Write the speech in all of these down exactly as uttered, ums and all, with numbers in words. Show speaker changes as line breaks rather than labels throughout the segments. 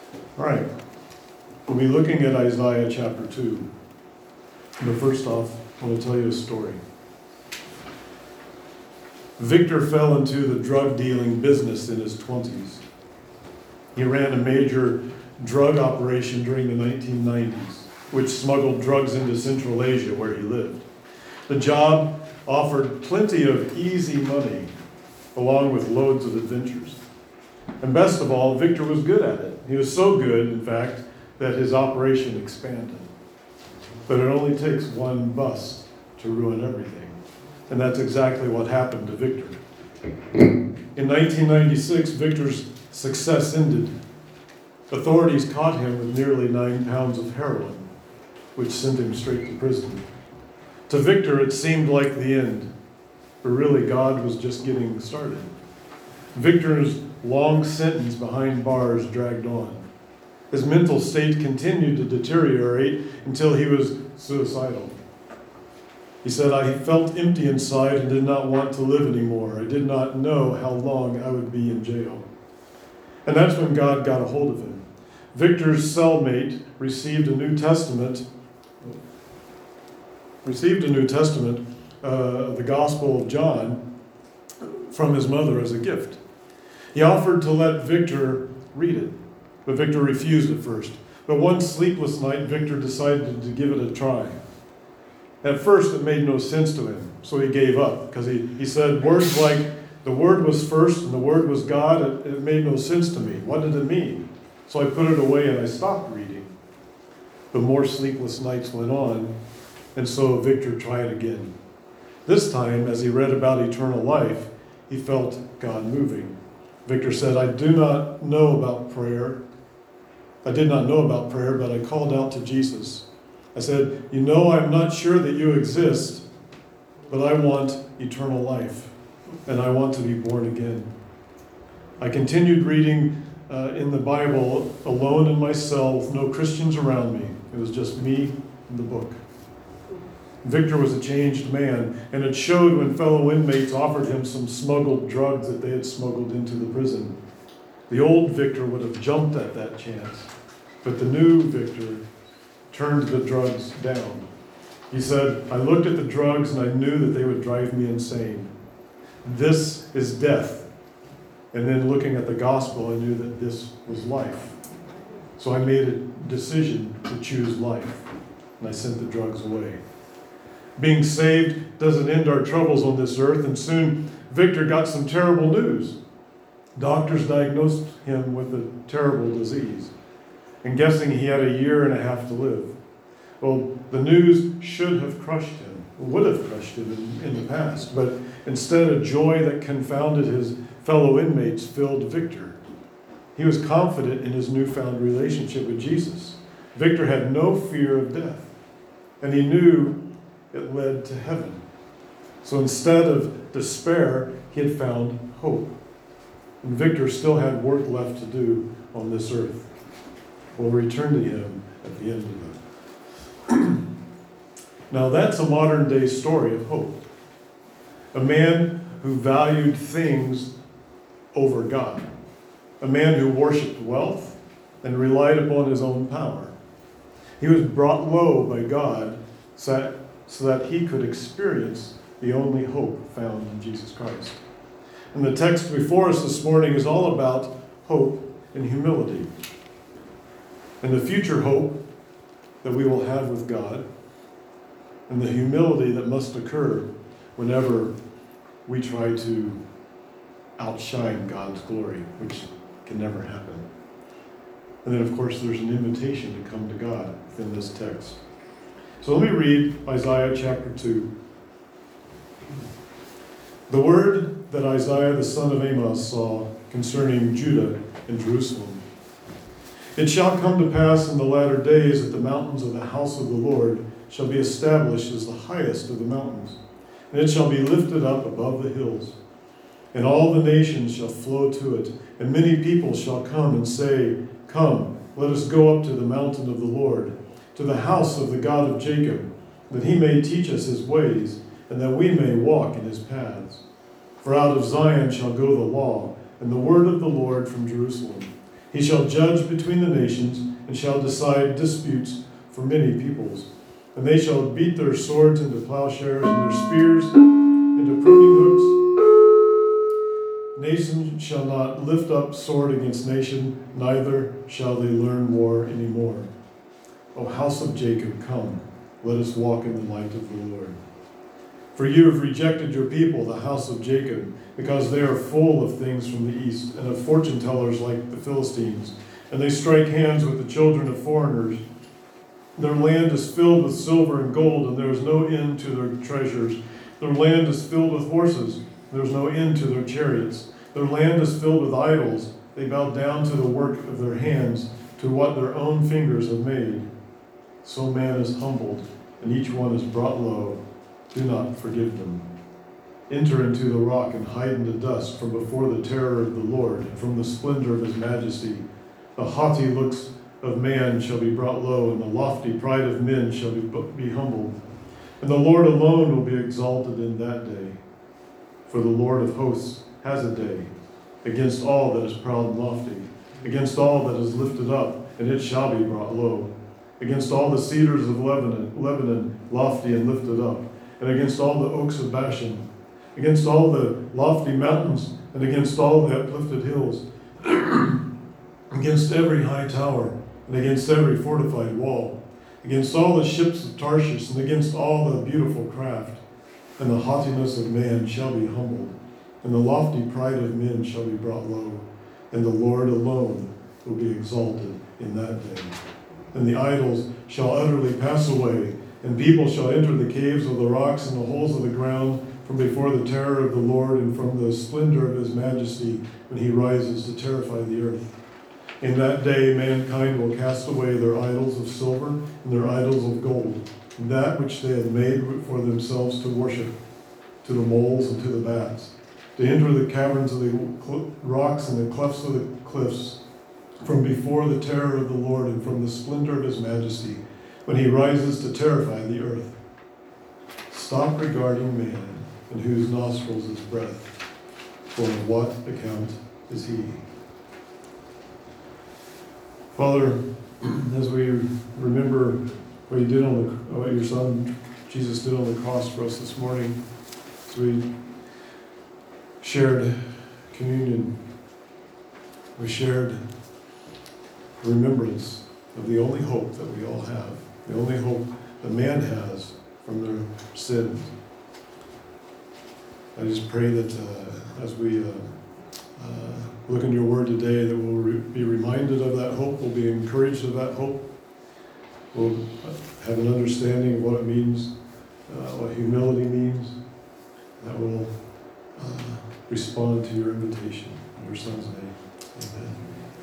All right. We'll be looking at Isaiah chapter two. But first off, I want to tell you a story. Victor fell into the drug dealing business in his twenties. He ran a major drug operation during the nineteen nineties, which smuggled drugs into Central Asia where he lived. The job offered plenty of easy money, along with loads of adventures. And best of all, Victor was good at it. He was so good, in fact, that his operation expanded. But it only takes one bust to ruin everything. And that's exactly what happened to Victor. In nineteen ninety-six, Victor's success ended. Authorities caught him with nearly nine pounds of heroin, which sent him straight to prison. To Victor, it seemed like the end, but really God was just getting started. Victor's long sentence behind bars dragged on. His mental state continued to deteriorate until he was suicidal. He said, "I felt empty inside and did not want to live anymore. I did not know how long I would be in jail." And that's when God got a hold of him. Victor's cellmate received a New Testament, received a New Testament, uh, the Gospel of John, from his mother as a gift. He offered to let Victor read it, but Victor refused at first. But one sleepless night, Victor decided to give it a try. At first, it made no sense to him, so he gave up, because he, he said words like, the Word was first and the Word was God, it, it made no sense to me. What did it mean? So I put it away and I stopped reading. But more sleepless nights went on, and so Victor tried again. This time, as he read about eternal life, he felt God moving. Victor said, I do not know about prayer. I did not know about prayer, but I called out to Jesus. I said, you know, I'm not sure that you exist, but I want eternal life, and I want to be born again. I continued reading uh, in the Bible alone in my cell with no Christians around me. It was just me and the book. Victor was a changed man, and it showed when fellow inmates offered him some smuggled drugs that they had smuggled into the prison. The old Victor would have jumped at that chance, but the new Victor turned the drugs down. He said, I looked at the drugs and I knew that they would drive me insane. This is death. And then looking at the gospel, I knew that this was life. So I made a decision to choose life, and I sent the drugs away. Being saved doesn't end our troubles on this earth, and soon Victor got some terrible news. Doctors diagnosed him with a terrible disease, and guessing he had a year and a half to live. Well, the news should have crushed him, would have crushed him in, in the past, but instead a joy that confounded his fellow inmates filled Victor. He was confident in his newfound relationship with Jesus. Victor had no fear of death, and he knew it led to heaven. So instead of despair, he had found hope. And Victor still had work left to do on this earth. We'll return to him at the end of it. Now that's a modern day story of hope. A man who valued things over God. A man who worshiped wealth and relied upon his own power. He was brought low by God so that he could experience the only hope found in Jesus Christ. And the text before us this morning is all about hope and humility. And the future hope that we will have with God, and the humility that must occur whenever we try to outshine God's glory, which can never happen. And then, of course, there's an invitation to come to God within this text. So let me read Isaiah chapter two. The word that Isaiah the son of Amos saw concerning Judah and Jerusalem. It shall come to pass in the latter days that the mountains of the house of the Lord shall be established as the highest of the mountains, and it shall be lifted up above the hills. And all the nations shall flow to it, and many people shall come and say, Come, let us go up to the mountain of the Lord, to the house of the God of Jacob, that he may teach us his ways, and that we may walk in his paths. For out of Zion shall go the law, and the word of the Lord from Jerusalem. He shall judge between the nations, and shall decide disputes for many peoples. And they shall beat their swords into plowshares, and their spears into pruning hooks. Nation shall not lift up sword against nation, neither shall they learn war any more. O house of Jacob, come, let us walk in the light of the Lord. For you have rejected your people, the house of Jacob, because they are full of things from the east, and of fortune tellers like the Philistines. And they strike hands with the children of foreigners. Their land is filled with silver and gold, and there is no end to their treasures. Their land is filled with horses. There is no end to their chariots. Their land is filled with idols. They bow down to the work of their hands, to what their own fingers have made. So man is humbled, and each one is brought low. Do not forgive them. Enter into the rock and hide in the dust from before the terror of the Lord, and from the splendor of his majesty. The haughty looks of man shall be brought low, and the lofty pride of men shall be, be humbled. And the Lord alone will be exalted in that day. For the Lord of hosts has a day against all that is proud and lofty, against all that is lifted up, and it shall be brought low, against all the cedars of Lebanon, Lebanon lofty and lifted up, and against all the oaks of Bashan, against all the lofty mountains, and against all the uplifted hills, against every high tower, and against every fortified wall, against all the ships of Tarshish, and against all the beautiful craft. And the haughtiness of man shall be humbled, and the lofty pride of men shall be brought low, and the Lord alone will be exalted in that day. And the idols shall utterly pass away, and people shall enter the caves of the rocks and the holes of the ground from before the terror of the Lord and from the splendor of his majesty when he rises to terrify the earth. In that day mankind will cast away their idols of silver and their idols of gold, and that which they had made for themselves to worship, to the moles and to the bats, to enter the caverns of the rocks and the clefts of the cliffs, from before the terror of the Lord and from the splendor of his majesty, when he rises to terrify the earth. Stop regarding man, in whose nostrils is breath, for of what account is he? Father, as we remember what you did on the, what your Son Jesus did on the cross for us this morning, as we shared communion, we shared remembrance of the only hope that we all have, the only hope that man has from their sins. I just pray that uh, as we uh, uh, look in your word today, that we'll re- be reminded of that hope, we'll be encouraged of that hope, we'll have an understanding of what it means, uh, what humility means, that we'll uh, respond to your invitation. In your Son's name, amen.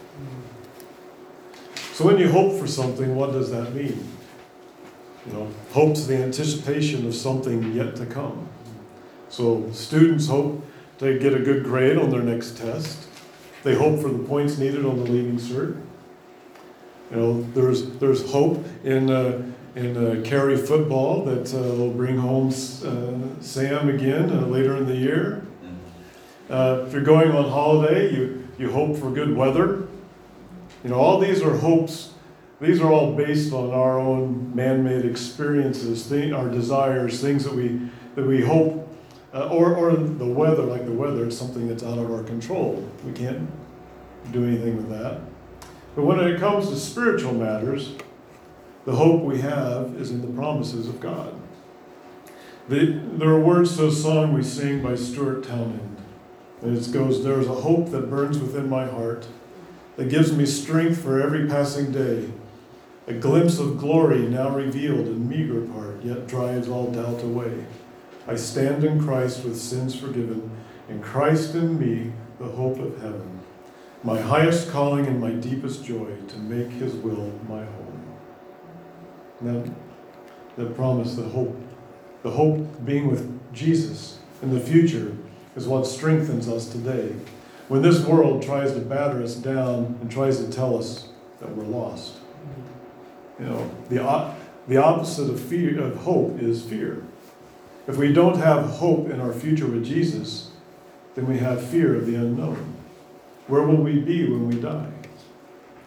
So when you hope for something, what does that mean? You know, hope's the anticipation of something yet to come. So students hope to get a good grade on their next test. They hope for the points needed on the Leaving Cert. You know, there's there's hope in uh, in uh, Carey football that uh, will bring home uh, Sam again uh, later in the year. Uh, if you're going on holiday, you you hope for good weather. You know, all these are hopes. These are all based on our own man-made experiences, thing, our desires, things that we that we hope. Uh, or, or the weather, like the weather, is something that's out of our control. We can't do anything with that. But when it comes to spiritual matters, the hope we have is in the promises of God. The, there are words to a song we sing by Stuart Townend. And it goes, "There is a hope that burns within my heart, that gives me strength for every passing day. A glimpse of glory now revealed in meager part, yet drives all doubt away. I stand in Christ with sins forgiven, and Christ in me, the hope of heaven. My highest calling and my deepest joy, to make his will my home." And that, that promise, the hope, the hope being with Jesus in the future is what strengthens us today. When this world tries to batter us down and tries to tell us that we're lost. You know, the, the opposite of fear, of hope, is fear. If we don't have hope in our future with Jesus, then we have fear of the unknown. Where will we be when we die?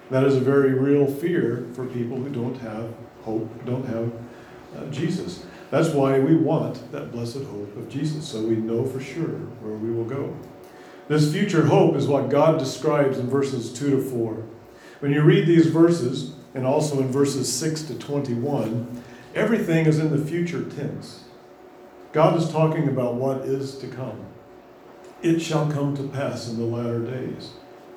That is a very real fear for people who don't have hope, don't have uh, Jesus. That's why we want that blessed hope of Jesus, so we know for sure where we will go. This future hope is what God describes in verses two to four. When you read these verses, and also in verses six to twenty-one, everything is in the future tense. God is talking about what is to come. It shall come to pass in the latter days.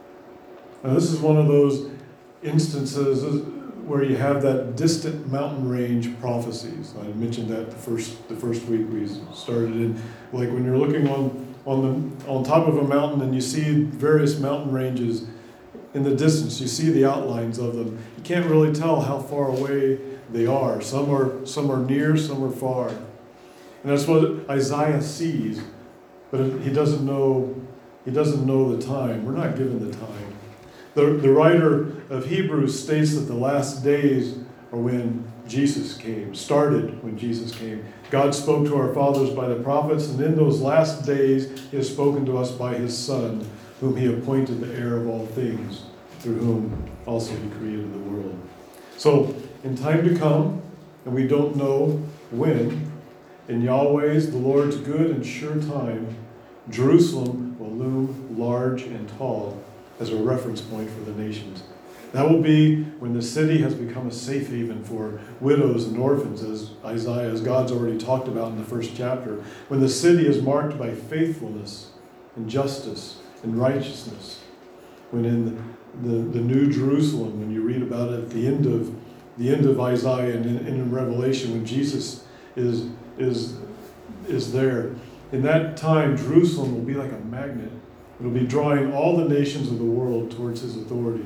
Now, this is one of those instances where you have that distant mountain range prophecies. I mentioned that the first the first week we started in. Like when you're looking on on the on top of a mountain and you see various mountain ranges in the distance, you see the outlines of them. You can't really tell how far away they are. Some are some are near, some are far. And that's what Isaiah sees, but he doesn't know he doesn't know the time. We're not given the time. The, the writer of Hebrews states that the last days are when Jesus came, started when Jesus came. God spoke to our fathers by the prophets, and in those last days he has spoken to us by his Son, whom he appointed the heir of all things, through whom also he created the world. So, in time to come, and we don't know when, in Yahweh's, the Lord's good and sure time, Jerusalem will loom large and tall as a reference point for the nations. That will be when the city has become a safe haven for widows and orphans, as Isaiah, as God's already talked about in the first chapter. When the city is marked by faithfulness and justice and righteousness. When in the, the New Jerusalem, when you read about it at the end of the end of Isaiah and in, and in Revelation, when Jesus is is is there, in that time Jerusalem will be like a magnet. It'll be drawing all the nations of the world towards his authority.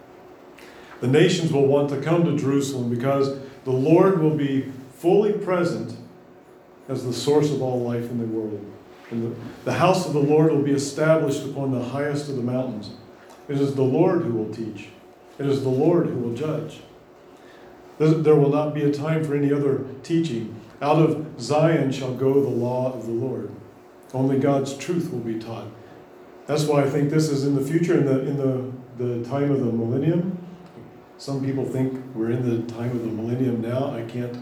The nations will want to come to Jerusalem because the Lord will be fully present as the source of all life in the world. And the, the house of the Lord will be established upon the highest of the mountains. It is the Lord who will teach. It is the Lord who will judge. There will not be a time for any other teaching. Out of Zion shall go the law of the Lord. Only God's truth will be taught. That's why I think this is in the future, in the in the, the time of the millennium. Some people think we're in the time of the millennium now. I can't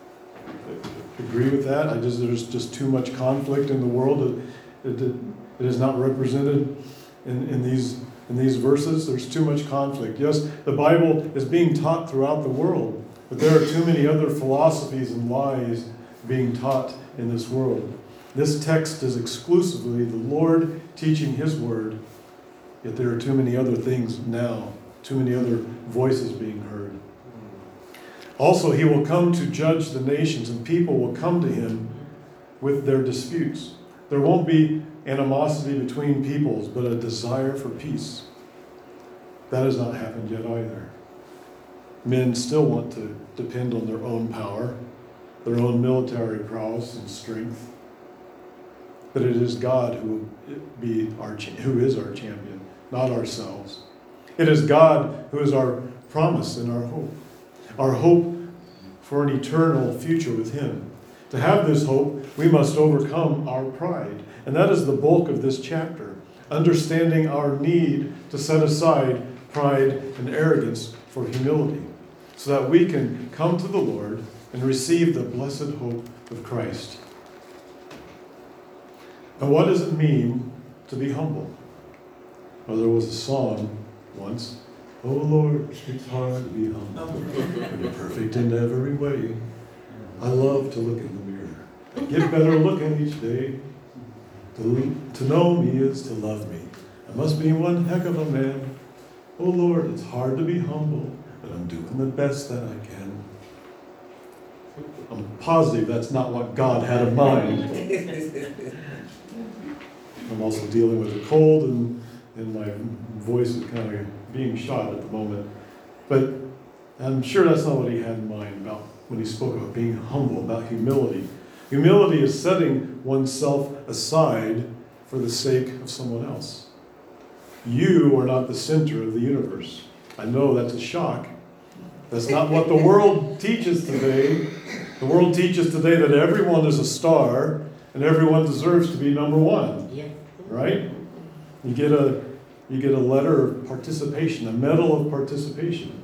agree with that. I just there's just too much conflict in the world. It, it, it is not represented in, in these in these verses. There's too much conflict. Yes, the Bible is being taught throughout the world, but there are too many other philosophies and lies being taught in this world. This text is exclusively the Lord teaching his word, yet there are too many other things now, too many other voices being heard. Also, he will come to judge the nations, and people will come to him with their disputes. There won't be animosity between peoples, but a desire for peace. That has not happened yet either. Men still want to depend on their own power, their own military prowess and strength. But it is God who will be our who is our champion, not ourselves. It is God who is our promise and our hope. Our hope for an eternal future with him. To have this hope, we must overcome our pride. And that is the bulk of this chapter. Understanding our need to set aside pride and arrogance for humility, so that we can come to the Lord and receive the blessed hope of Christ. Now, what does it mean to be humble? Well, there was a song once. Oh Lord, it's hard to be humble. You're perfect in every way. I love to look in the mirror. I get better looking each day. To, to know me is to love me. I must be one heck of a man. Oh Lord, it's hard to be humble, but I'm doing the best that I can. I'm positive that's not what God had in mind. I'm also dealing with a cold, and, and my voice is kind of being shot at the moment. But I'm sure that's not what he had in mind about when he spoke about being humble, about humility. Humility is setting oneself aside for the sake of someone else. You are not the center of the universe. I know that's a shock. That's not what the world teaches today. The world teaches today that everyone is a star and everyone deserves to be number one. Yeah. Right? You get a you get a letter of participation, a medal of participation.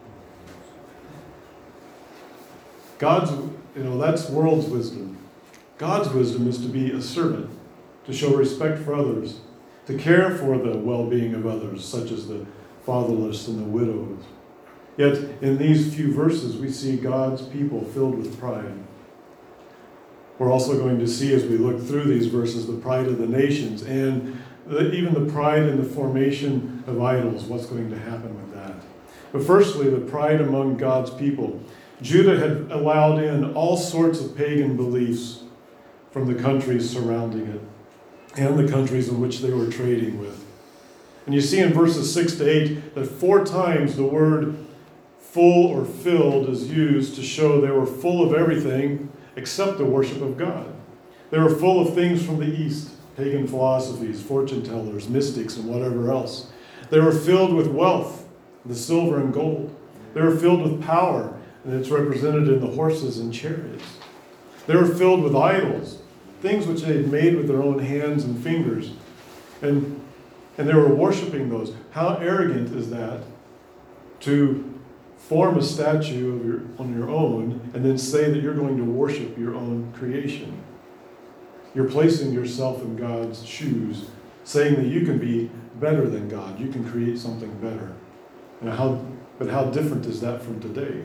God's, you know, that's world's wisdom. God's wisdom is to be a servant, to show respect for others, to care for the well-being of others, such as the fatherless and the widows. Yet, in these few verses, we see God's people filled with pride. We're also going to see, as we look through these verses, the pride of the nations and the, even the pride in the formation of idols, what's going to happen with that. But firstly, the pride among God's people. Judah had allowed in all sorts of pagan beliefs from the countries surrounding it and the countries in which they were trading with. And you see in verses six to eight that four times the word full or filled is used to show they were full of everything except the worship of God. They were full of things from the East, pagan philosophies, fortune tellers, mystics, and whatever else. They were filled with wealth, the silver and gold. They were filled with power, and it's represented in the horses and chariots. They were filled with idols, things which they had made with their own hands and fingers. And, and they were worshiping those. How arrogant is that to form a statue of your, on your own and then say that you're going to worship your own creation? You're placing yourself in God's shoes, saying that you can be better than God. You can create something better. And how, but how different is that from today?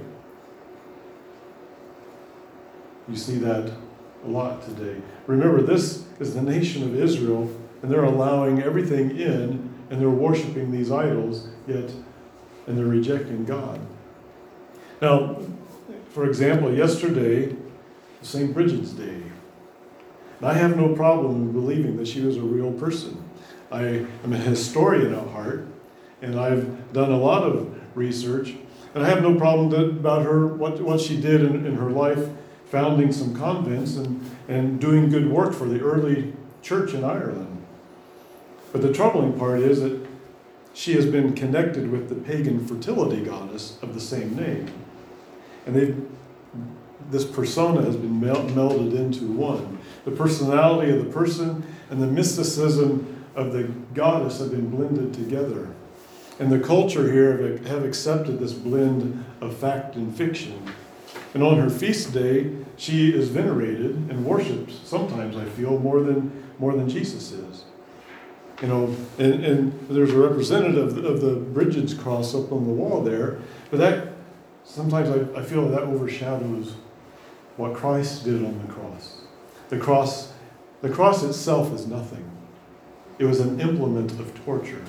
You see that a lot today. Remember, this is the nation of Israel, and they're allowing everything in, and they're worshiping these idols, yet, and they're rejecting God. Now, for example, yesterday, Saint Bridget's Day. And I have no problem in believing that she was a real person. I am a historian at heart, and I've done a lot of research, and I have no problem that, about her, what, what she did in, in her life, founding some convents and, and doing good work for the early church in Ireland. But the troubling part is that she has been connected with the pagan fertility goddess of the same name. And they've, this persona has been mel- melded into one. The personality of the person and the mysticism of the goddess have been blended together. And the culture here have, have accepted this blend of fact and fiction. And on her feast day, she is venerated and worshipped, sometimes I feel, more than, more than Jesus is. You know, and, and there's a representative of the Bridget's cross up on the wall there, but that sometimes I, I feel that overshadows what Christ did on the cross. The cross, the cross itself is nothing. It was an implement of torture.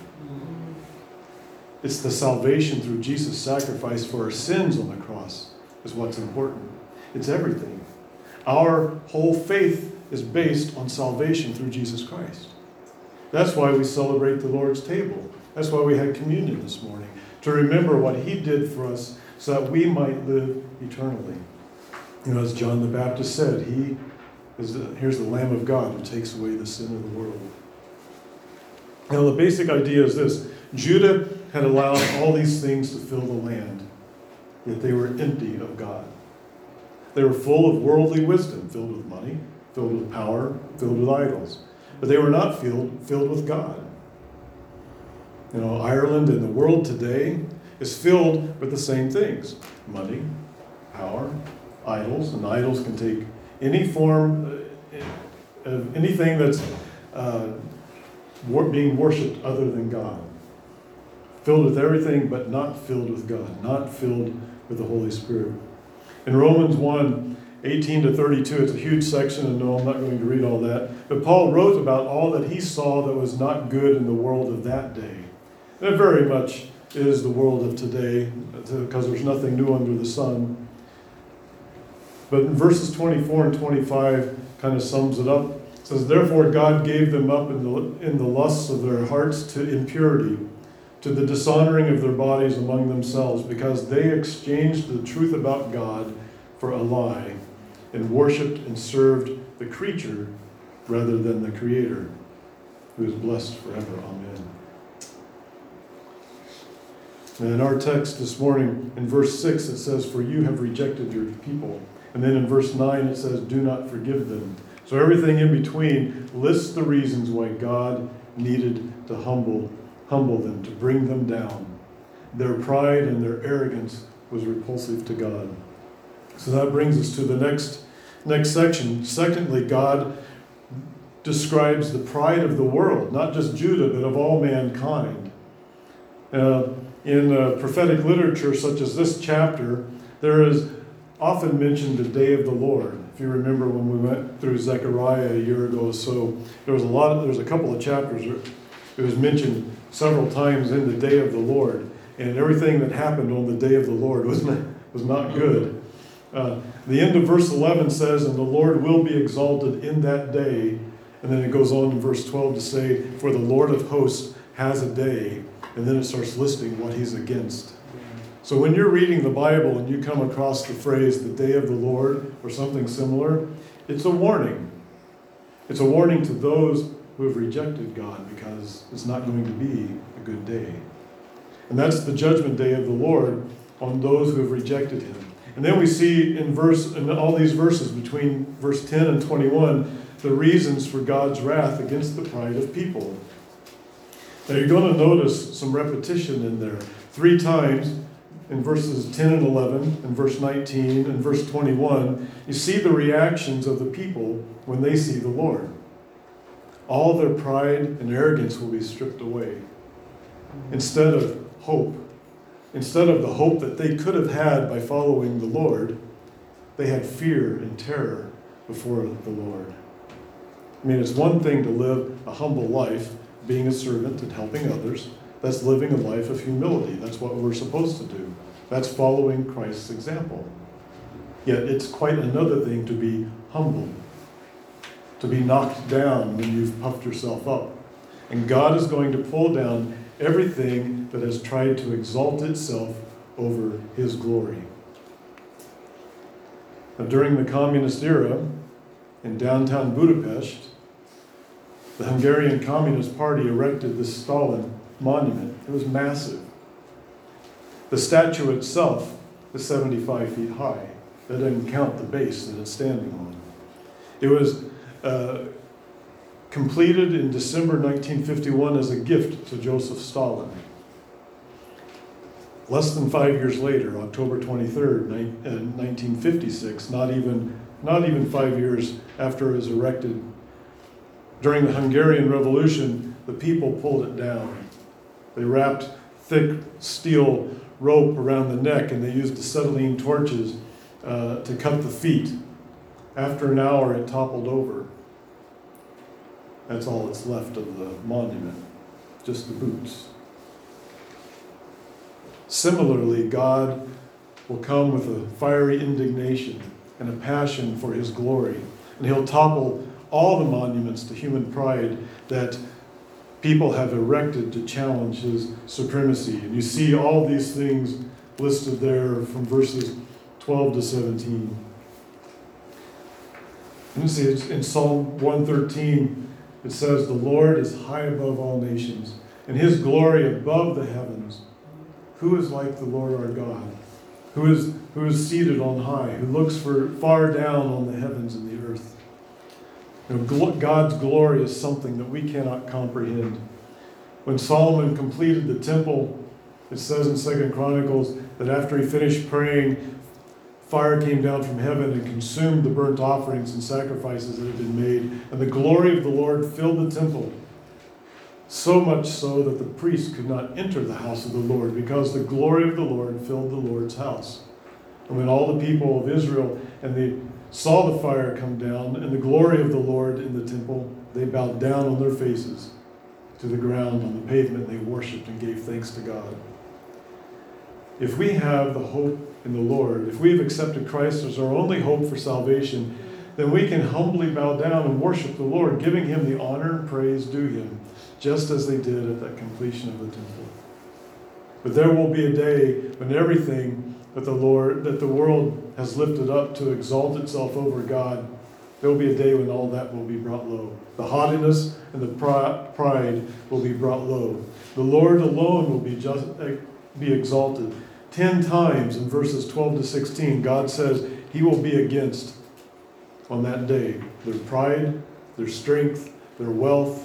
It's the salvation through Jesus' sacrifice for our sins on the cross is what's important. It's everything. Our whole faith is based on salvation through Jesus Christ. That's why we celebrate the Lord's table. That's why we had communion this morning, to remember what He did for us so that we might live eternally. You know, as John the Baptist said, He is the, here's the Lamb of God who takes away the sin of the world. Now, the basic idea is this. Judah had allowed all these things to fill the land, yet they were empty of God. They were full of worldly wisdom, filled with money, filled with power, filled with idols. But they were not filled, filled with God. You know, Ireland and the world today is filled with the same things. Money, power, idols, and idols can take any form of anything that's uh, being worshipped other than God. Filled with everything, but not filled with God, not filled with the Holy Spirit. In Romans one, eighteen to thirty-two, it's a huge section, and no, I'm not going to read all that. But Paul wrote about all that he saw that was not good in the world of that day. And it very much is the world of today, because there's nothing new under the sun. But in verses twenty-four and twenty-five kind of sums it up. It says, "Therefore God gave them up in the, in the lusts of their hearts to impurity, to the dishonoring of their bodies among themselves, because they exchanged the truth about God for a lie, and worshipped and served the creature rather than the Creator, who is blessed forever. Amen." And in our text this morning, in verse six, it says, "For you have rejected your people." And then in verse nine, it says, "Do not forgive them." So everything in between lists the reasons why God needed to humble humble them, to bring them down. Their pride and their arrogance was repulsive to God. So that brings us to the next, next section. Secondly, God describes the pride of the world, not just Judah, but of all mankind. Uh, in uh, prophetic literature, such as this chapter, there is often mentioned the day of the Lord. If you remember when we went through Zechariah a year ago or so, there was a lot of, there was a couple of chapters where it was mentioned several times in the day of the Lord, and everything that happened on the day of the Lord was not, was not good. Uh, the end of verse eleven says, "And the Lord will be exalted in that day." And then it goes on in verse twelve to say, "For the Lord of hosts has a day." And then it starts listing what he's against. So when you're reading the Bible and you come across the phrase, "the day of the Lord," or something similar, it's a warning. It's a warning to those who have rejected God, because it's not going to be a good day. And that's the judgment day of the Lord on those who have rejected him. And then we see in verse, in all these verses between verse ten and twenty-one, the reasons for God's wrath against the pride of people. Now you're going to notice some repetition in there. Three times in verses ten and eleven, and verse nineteen, and verse twenty-one, you see the reactions of the people when they see the Lord. All their pride and arrogance will be stripped away. Instead of hope, instead of the hope that they could have had by following the Lord, they had fear and terror before the Lord. I mean, it's one thing to live a humble life, being a servant and helping others. That's living a life of humility. That's what we're supposed to do. That's following Christ's example. Yet it's quite another thing to be humble, to be knocked down when you've puffed yourself up. And God is going to pull down everything that has tried to exalt itself over his glory. Now, during the communist era, in downtown Budapest, the Hungarian Communist Party erected the Stalin monument. It was massive. The statue itself is seventy-five feet high. That doesn't count the base that it's standing on. It was uh, completed in December nineteen fifty-one as a gift to Joseph Stalin. Less than five years later, October twenty-third, nineteen fifty-six, not even, not even five years after it was erected, during the Hungarian Revolution, the people pulled it down. They wrapped thick steel rope around the neck, and they used acetylene torches uh, to cut the feet. After an hour, it toppled over. That's all that's left of the monument, just the boots. Similarly, God will come with a fiery indignation and a passion for his glory, and he'll topple all the monuments to human pride that people have erected to challenge his supremacy. And you see all these things listed there from verses twelve to seventeen. You see, it's in Psalm one thirteen, it says, "The Lord is high above all nations, and his glory above the heavens. Who is like the Lord our God, who is, who is seated on high, who looks for, far down on the heavens and the earth?" You know, God's glory is something that we cannot comprehend. When Solomon completed the temple, it says in Second Chronicles that after he finished praying, fire came down from heaven and consumed the burnt offerings and sacrifices that had been made, and the glory of the Lord filled the temple. So much so that the priests could not enter the house of the Lord, because the glory of the Lord filled the Lord's house. And when all the people of Israel and they saw the fire come down and the glory of the Lord in the temple, they bowed down on their faces to the ground on the pavement. They worshipped and gave thanks to God. If we have the hope in the Lord, if we have accepted Christ as our only hope for salvation, then we can humbly bow down and worship the Lord, giving him the honor and praise due him, just as they did at the completion of the temple. But there will be a day when everything that the Lord, that the world has lifted up to exalt itself over God, there will be a day when all that will be brought low. The haughtiness and the pride will be brought low. The Lord alone will be just, be exalted. Ten times in verses twelve to sixteen, God says he will be against on that day their pride, their strength, their wealth,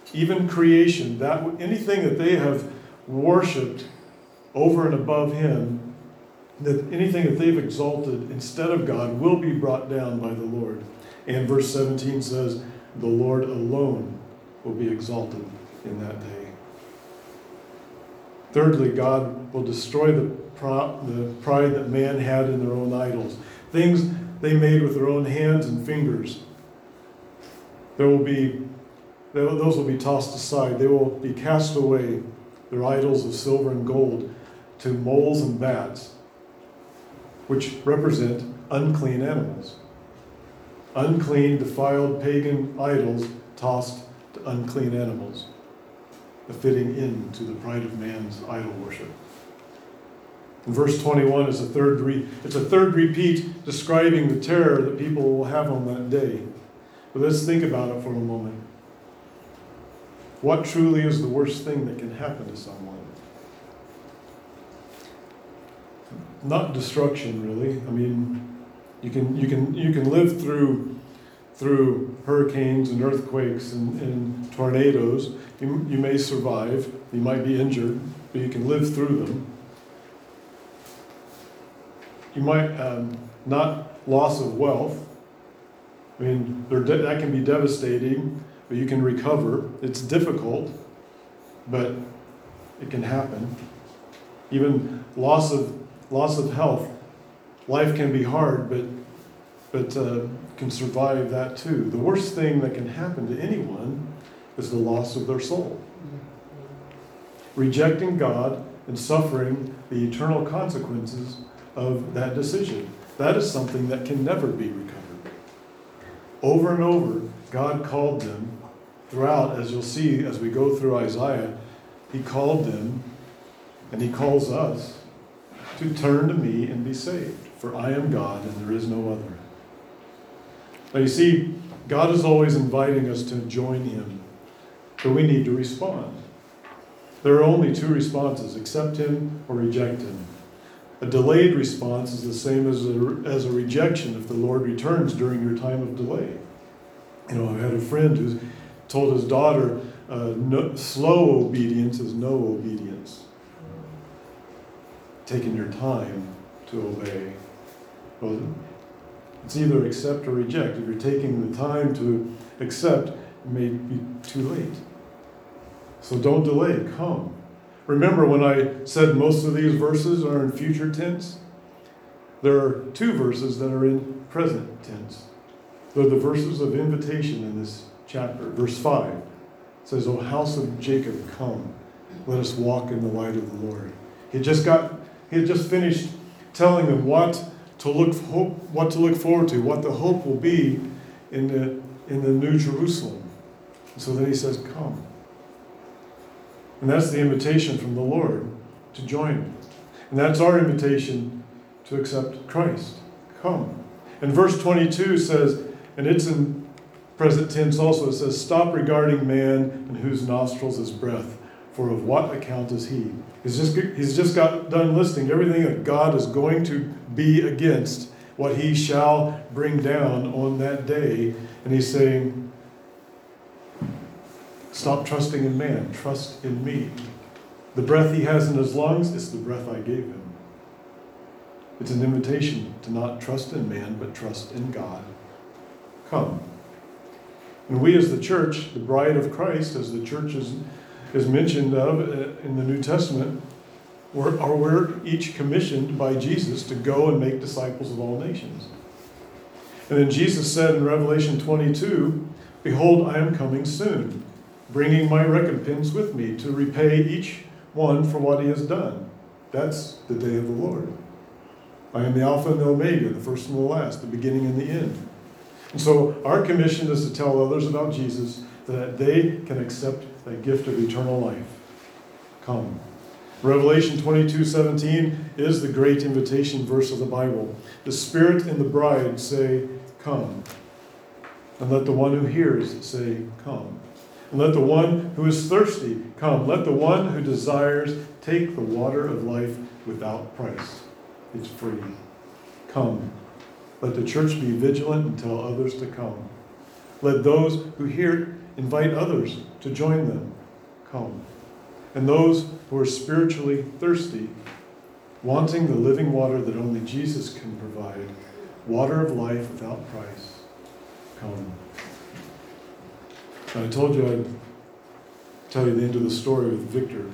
even creation, that anything that they have worshipped over and above him, that anything that they've exalted instead of God will be brought down by the Lord. And verse seventeen says, the Lord alone will be exalted in that day. Thirdly, God will destroy the, pro- the pride that man had in their own idols. Things they made with their own hands and fingers. There will be, those will be tossed aside. They will be cast away, their idols of silver and gold, to moles and bats, which represent unclean animals. Unclean, defiled, pagan idols tossed to unclean animals, a fitting end to the pride of man's idol worship. And verse twenty-one is a third re- it's a third repeat describing the terror that people will have on that day. But let's think about it for a moment. What truly is the worst thing that can happen to someone? Not destruction, really. I mean, you can you can you can live through through hurricanes and earthquakes and, and tornadoes. You, you may survive. You might be injured, but you can live through them. You might um, not loss of wealth. I mean, de- that can be devastating, but you can recover. It's difficult, but it can happen. Even loss of loss of health. Life can be hard, but but uh, can survive that too. The worst thing that can happen to anyone is the loss of their soul. Rejecting God and suffering the eternal consequences of that decision. That is something that can never be recovered. Over and over, God called them throughout, as you'll see as we go through Isaiah, he called them, and he calls us, to turn to me and be saved. For I am God and there is no other. Now you see, God is always inviting us to join him, but we need to respond. There are only two responses, accept him or reject him. A delayed response is the same as a, as a rejection if the Lord returns during your time of delay. You know, I had a friend who told his daughter, uh, no, slow obedience is no obedience. Taking your time to obey. Well, it's either accept or reject. If you're taking the time to accept, it may be too late. So don't delay, come. Remember when I said most of these verses are in future tense? There are two verses that are in present tense. They're the verses of invitation in this chapter. Verse five says, O house of Jacob, come, let us walk in the light of the Lord. He just got, he had just finished telling them what to look hope, what to look forward to, what the hope will be in the in the New Jerusalem. And so then he says, come. And that's the invitation from the Lord to join him. And that's our invitation to accept Christ. Come. And verse twenty-two says, and it's in present tense also, it says, stop regarding man in whose nostrils is breath, for of what account is he? He's just, he's just got done listing everything that God is going to be against, what he shall bring down on that day. And he's saying, stop trusting in man, trust in me. The breath he has in his lungs is the breath I gave him. It's an invitation to not trust in man, but trust in God. Come. And we as the church, the bride of Christ, as the church is, is mentioned of in the New Testament, we're, are we're each commissioned by Jesus to go and make disciples of all nations. And then Jesus said in Revelation twenty-two, behold, I am coming soon, bringing my recompense with me to repay each one for what he has done. That's the day of the Lord. I am the Alpha and the Omega, the first and the last, the beginning and the end. And so our commission is to tell others about Jesus, that they can accept that gift of eternal life. Come. Revelation twenty-two seventeen is the great invitation verse of the Bible. The Spirit and the bride say, come. And let the one who hears say, come. And let the one who is thirsty come. Let the one who desires take the water of life without price. It's free. Come. Let the church be vigilant and tell others to come. Let those who hear invite others to join them. Come. And those who are spiritually thirsty, wanting the living water that only Jesus can provide, water of life without price, come. I told you I'd tell you the end of the story with Victor.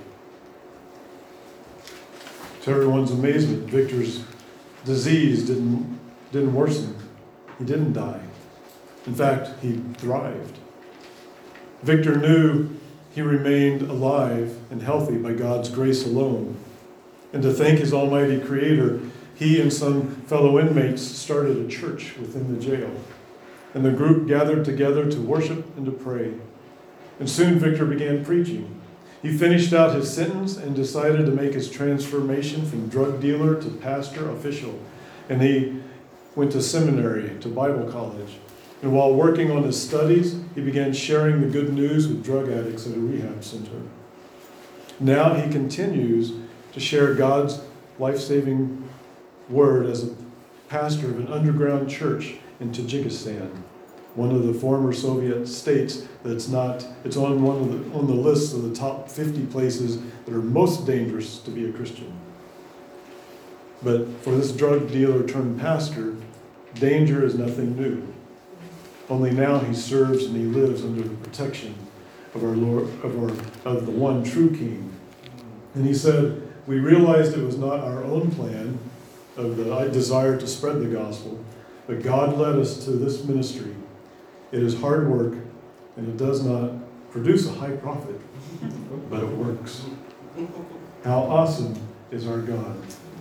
To everyone's amazement, Victor's disease didn't, didn't worsen. He didn't die. In fact, he thrived. Victor knew he remained alive and healthy by God's grace alone. And to thank his almighty Creator, he and some fellow inmates started a church within the jail. And the group gathered together to worship and to pray. And soon Victor began preaching. He finished out his sentence and decided to make his transformation from drug dealer to pastor official. And he went to seminary, to Bible college. And while working on his studies, he began sharing the good news with drug addicts at a rehab center. Now he continues to share God's life-saving word as a pastor of an underground church in Tajikistan, one of the former Soviet states that's not, it's on one of the, on the list of the top fifty places that are most dangerous to be a Christian. But for this drug dealer turned pastor, danger is nothing new. Only now he serves and he lives under the protection of our Lord, of our, of the one true King. And he said, we realized it was not our own plan of the desire to spread the gospel, but God led us to this ministry. It is hard work, and it does not produce a high profit, but it works. How awesome is our God.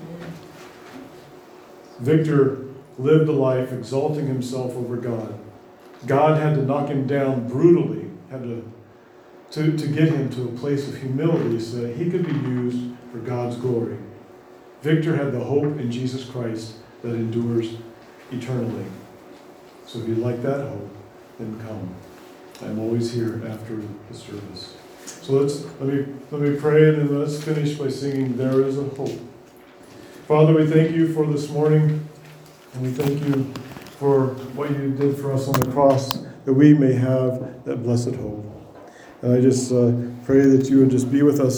Victor lived a life exalting himself over God. God had to knock him down brutally, had to, to, to get him to a place of humility so that he could be used for God's glory. Victor had the hope in Jesus Christ that endures eternally. So if you'd like that hope, then come. I'm always here after the service. So let's let me let me pray and then let's finish by singing There Is a Hope. Father, we thank you for this morning, and we thank you for what you did for us on the cross, that we may have that blessed hope. And I just uh, pray that you would just be with us